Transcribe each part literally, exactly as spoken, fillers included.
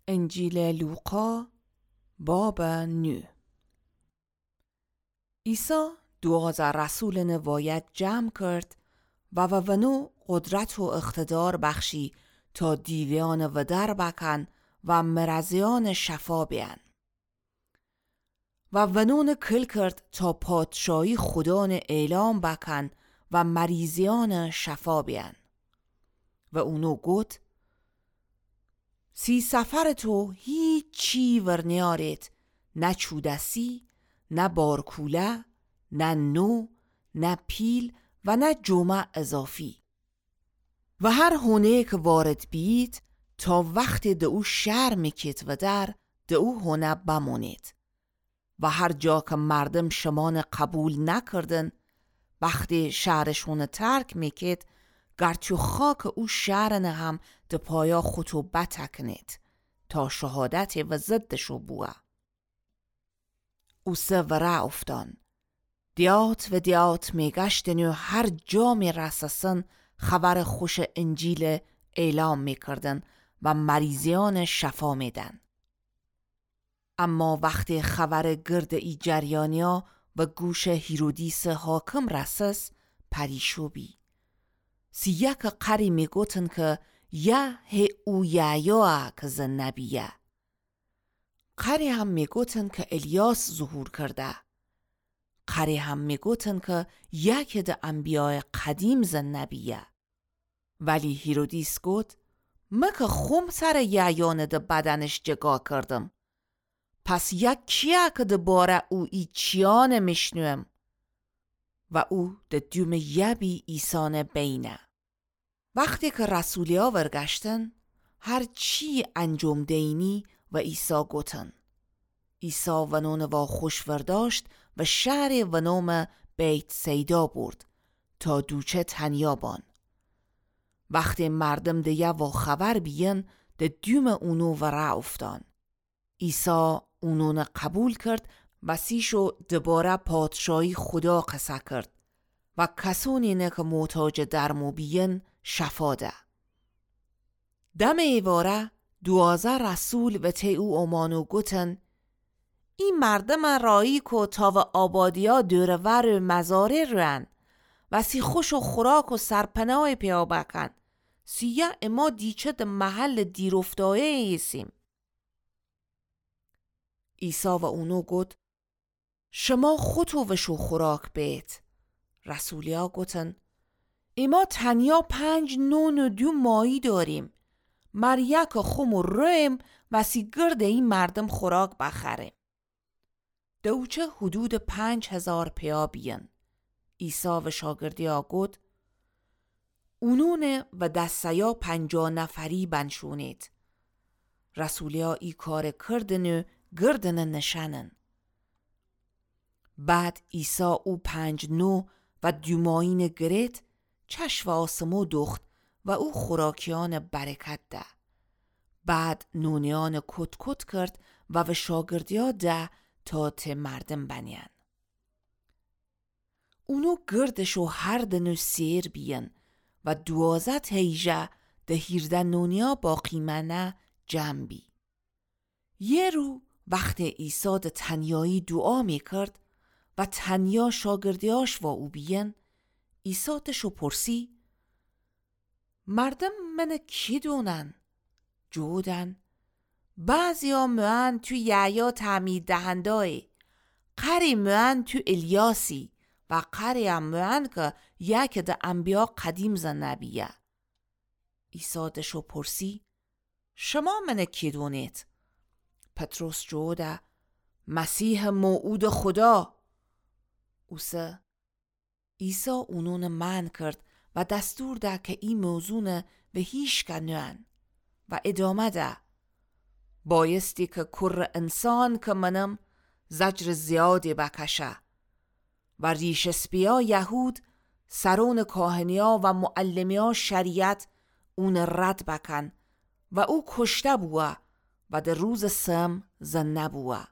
انجیل لوقا باب نو. عیسی دوازده رسول نوایت جمع کرد و و ونو قدرت و اقتدار بخشی تا دیویان و در بکن و مرزیان شفا بیان. و ونون کل کرد تا پادشاهی خدان اعلام بکن و مریضیان شفا بیان. و اونو گفت سی سفر تو هیچ چی ورنیارید، نه چودسی، نه بارکوله، نه نو، نه پیل و نه جمع اضافی. و هر هونه که وارد بید تا وقت ده او شر میکید و در ده او هونه بمونید. و هر جا که مردم شمان قبول نکردن وقتی شهرشون ترک میکید گرچه خاک او شهرن هم ده پایا خطو بتکنید تا شهادت و ضدشو بوه. او سه وره افتان. دیات و دیات میگشتن و هر جا میرسسن خبر خوش انجیل اعلام میکردن و مریضیان شفا میدن. اما وقتی خبر گرد ای جریانیا و گوش هیرودیس حاکم رسس پریشو بی. سی یک قری میگوتن که یه هی او یعیوه که زن نبیه. قری هم میگوتن که الیاس ظهور کرده. قری هم میگوتن که یکی ده انبیاء قدیم زن نبیه. ولی هیرودیس گوت مکه خوم سر یعیان ده بدنش جگا کردم. پس یک کیه که ده باره او ای چیانه میشنویم. و او ده دوم یبی ایسان بینه. وقتی که رسولی ها ورگشتن هر چی انجام دینی و عیسی گوتن. عیسی ونون و خوش ورداشت و شهر ونوم بیت سیدا برد تا دوچه تنیابان. وقتی مردم ده یه و خبر بیین ده دوم اونو و را افتان. عیسی اونون قبول کرد و سیشو دوباره پادشاهی خدا قصه کرد و کسونی نه که محتاج درمو بیین شفا ده. دم ایواره دوازه رسول و تی او امانو گوتن این مردم رایی که تا و آبادیا دورور مزاره رن و سی خوش و خوراک و سرپناه پیا بکن سیه اما دیچه ده محل دیرفتایه ایسیم. عیسی و اونو گوت شما خودتو وشو خوراک بیت. رسولیا گوتن اما تنیا پنج نون و دو مایی داریم. مریک خم و رویم و سی گرد این مردم خوراک بخریم. دوچه حدود پنج هزار پیا بیان. عیسی و شاگردیا گوت اونونه و دستیا پنجا نفری بنشونید. رسولیا ای کار کردن و گردن نشنن. بعد عیسی او پنج نو و دوماین گرید چشم آسمو دخت و او خوراکیان برکت ده. بعد نونیان کت کت کرد و و شاگردیا ده تا ته مردم بنین. اونو گردشو هر دنو سیر بیان و دوازت هیجه ده هیرده نونیا باقی منه جمع بی. یه رو وقت عیسی ده تنیایی دعا می کرد و تنیا شاگردیاش و او بیان عیسی تشو پرسی مردم من کی دونن؟ جودن بعضی ها موان تو یعیا تعمید دهندای قری موان تو الیاسی و قری هم موان که یک ده انبیا قدیم زن نبیه. عیسی تشو پرسی شما من کی دونید؟ پتروس جوده مسیح موعود خدا. اوسه عیسی اونون من کرد و دستور ده که این موضوع به هیچ کنن و ادامه ده بایستی که کر انسان که منم زجر زیادی بکشه و ریش اسپیا یهود سرون کاهنیا و معلمیا شریعت اون رد بکن و او کشته بوه و در روز سم زن نبوه.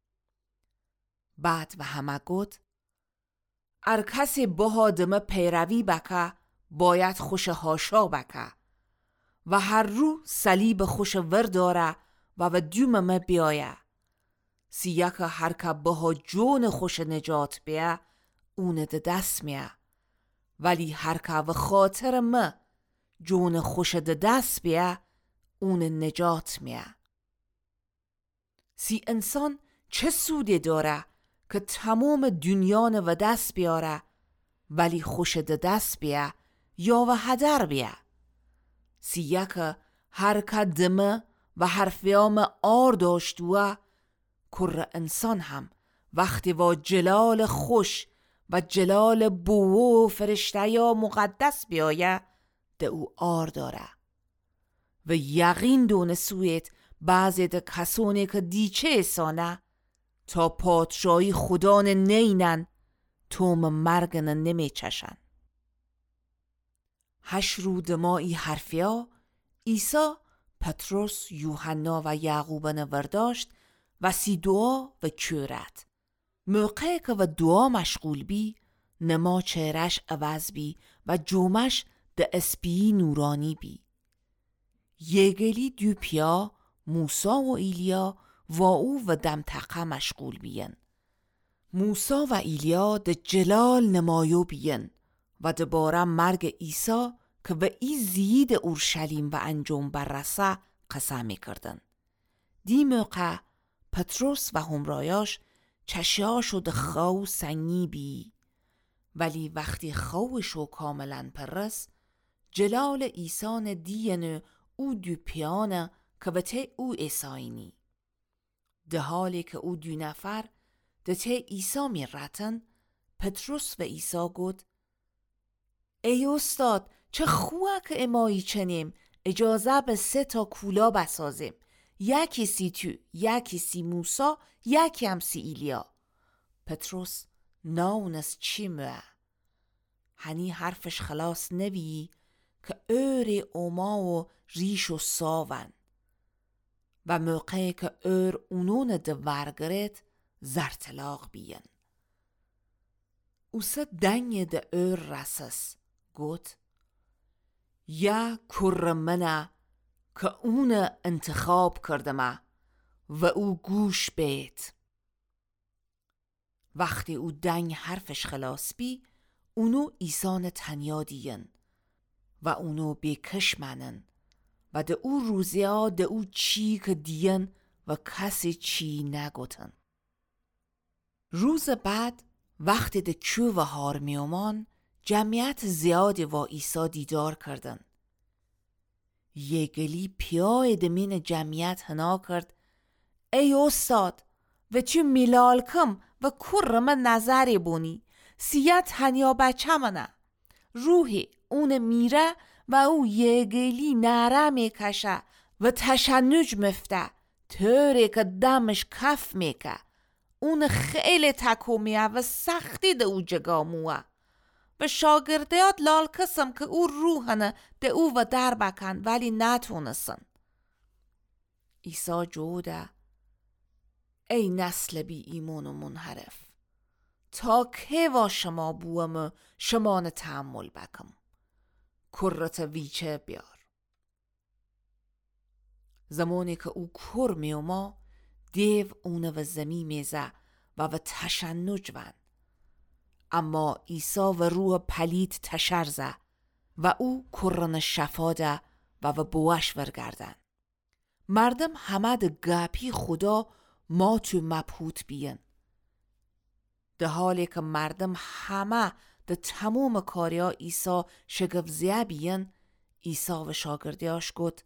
بعد و همه گفت ار کسی با دمه پیروی بکه باید خوش هاشا بکه و هر رو صلیب خوش ور داره و و دومم بیایه. سی یک هر که بها جون خوش نجات بیا اون ده دست میه. ولی هر که و خاطر ما جون خوش ده دست بیا اون نجات میه. سی انسان چه سودی داره که تمام دنیا و دست بیاره ولی خوش ده دست بیا یا و هدر بیا. سی یک هر که دمه و حرفیام آر داشت و کر انسان هم وقتی و جلال خوش و جلال بو و فرشته یا مقدس بیایه ده او آر داره. و یقین دون سویت بعضی ده کسانی که دیچه ایسانه تا پادشاهی خدا نینن توم مرگن نمی چشن. هش رو دمائی حرفیا عیسی پتروس، یوحنا و یعقوب نورداشت و سی دعا و کورت. موقع که و دعا مشغول بی نما چهرش عوض بی و جومش ده اسپی نورانی بی. یگلی دو پیا موسا و ایلیا و او و دمتقه مشغول بین. موسا و ایلیا ده جلال نمایو بین و دباره مرگ عیسی که و ای زید اورشلیم و انجام بررسه قسم می کردن. دی موقع پتروس و همرایاش چشیاشو ده خو سنگی بی. ولی وقتی خوشو کاملا پرس جلال عیسی دین او دو پیانه که به ته او ایساینی. ده حالی که او دو نفر ده ته عیسی می رتن پتروس و عیسی گفت ای استاد چه خواه که امایی چنیم اجازه به سه تا کولا بسازیم. یکی سی تو، یکی سی موسا، یکی هم سی ایلیا. پتروس ناونس چی موه؟ هنی حرفش خلاص نوی که ار اوما و ریش و ساون. و موقعی که ار اونون ده ورگرت زرطلاق بیین. اوسه دنگ ده ار رسس گوت یا کر منه که اون انتخاب کردمه و او گوش بیت. وقتی او دنگ حرفش خلاص بی اونو ایسان تنیا دین و اونو بیکش منن و ده او روزیا ده او چی که دین و کسی چی نگوتن. روز بعد وقتی ده چو و هار میومان جمعیت زیادی و عیسی دیدار کردن. یه گلی پیای دمین جمعیت هنا کرد ای استاد و چه میلال کم و کر من نظری بونی سیت هنیا بچه منه. روحی اون میره و او یه گلی نره میکشه و تشنج مفته طوری که دمش کف میکه. اون خیلی تکو میه و سختی ده او جگاموه و شاگردیات لال کسم که او روحنه ده او و در بکن ولی نتونستن. عیسی جوده ای نسل بی ایمان و منحرف تا که و شما بوم شما نتحمل بکم. کرت ویچه بیار. زمانی که او کر میوما دیو اونه و زمی میزه و و تشنج ون. اما عیسی و روح پلید تشرزه و او کرن شفاده و و بوش ورگردن. مردم همه ده گپی خدا ما تو مبهوت بیین. ده حالی که مردم همه ده تموم کاریا عیسی شگفزیه بیین عیسی و شاگردیاش گفت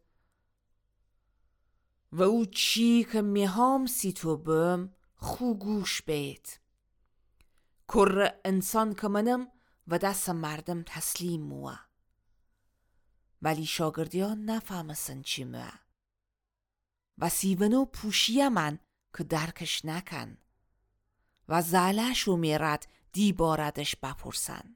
و او چی که میهام سی تو بم خو گوش بیت. کر انسان که منم و دست مردم تسلیم موه. ولی شاگردیان نفهمسن چی موه. و سیونو پوشیه من که درکش نکن. و زالشو میرد دی باردش بپرسن.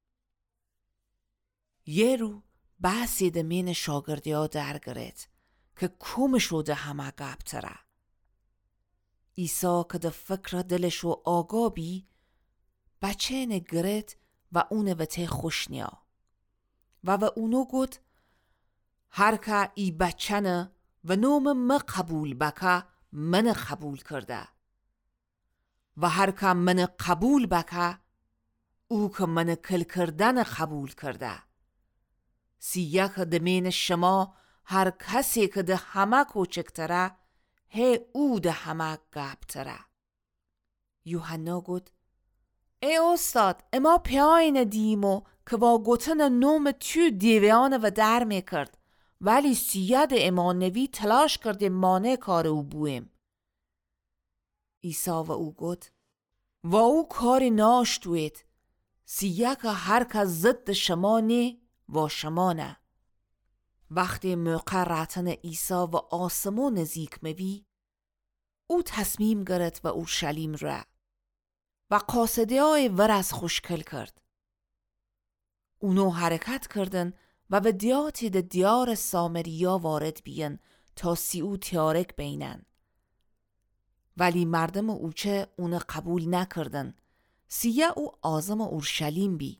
یه رو بحثی ده مین شاگردیا درگرد که کم شده همه گبتره. عیسی که ده فکر دلشو آگا بی بچه نگرد و اونه و ته خوشنیا. و و اونو گود هر که ای بچه نه و نوم ما قبول بکه من قبول کرده و هر که من قبول بکه او که من کل کردن قبول کرده. سیه که دمین شما هر کسی که ده همه کوچکتره هی او ده همه گبتره. یوحنا گفت ای استاد اما پیاین دیمو که با گوتن نوم تو دیویانه و در میکرد ولی سیه ده اما نوی تلاش کرده مانع کار او بویم. عیسی و او گفت و او کار ناشتوید سیه که هر که ضد شما نه و شما نه. وقتی موقع رفتن عیسی و آسمون نزدیک میوی او تصمیم گرفت و اورشلیم را و قاصده های ور از خوشکل کرد. اونو حرکت کردن و به دیاتی ده دیار سامریا وارد بیان تا سی او تیارک بینن. ولی مردم اوچه اون قبول نکردن سیه او آزم اورشلیم بی.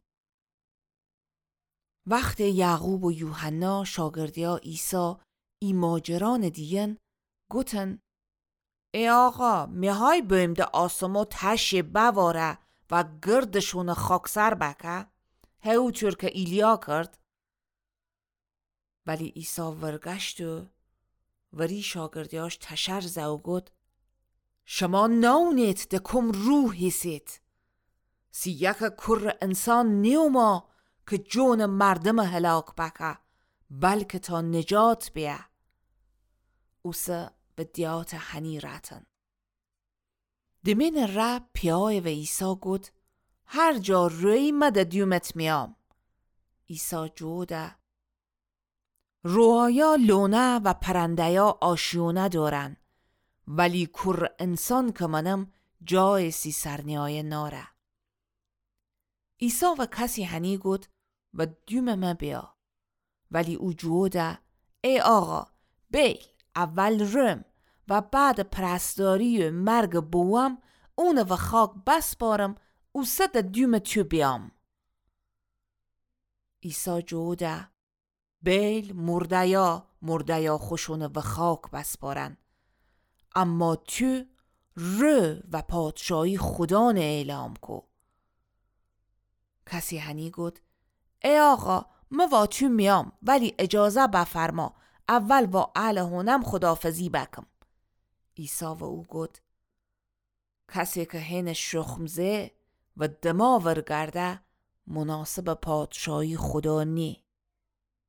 وقت یعقوب و یوحنا شاگردیا عیسی ای ماجران دیین گوتن ای آقا میهای بیم ده آسمو تشی بواره و گردشون خاکسر بکه هیو چور که ایلیا کرد. ولی عیسی ورگشت و وری شاگردیاش تشر زو گد شما نونیت ده کم روحی سید سیه که کر انسان نیوما که جون مردم هلاک بکه بلکه تا نجات بیه. اوسه به دیات هنی راتن. دمین رب پیای و عیسی گود هر جا روی مده دیومت میام. عیسی جوده روحایا لونه و پرنده‌یا آشیونه دارن ولی کر انسان که منم جای سی سرنیای ناره. عیسی و کسی هنی گود و دیوم من بیا. ولی او جوده ای آقا بیل اول رم و بعد پرستاری و مرگ بوام اون و خاک بس بارم او صد دیوم تو بیام. عیسی جوده بیل مردیا مردیا خوشون و خاک بس بارن اما تو رو و پادشاهی خدا نه اعلام کو. کسی هنی گود ای آقا من با تو میام ولی اجازه بفرما اول با اهل هونم خدافزی بکم. عیسی و او گود کسی که هین شخمزه و دماور گرده مناسب پادشاهی خدا نی.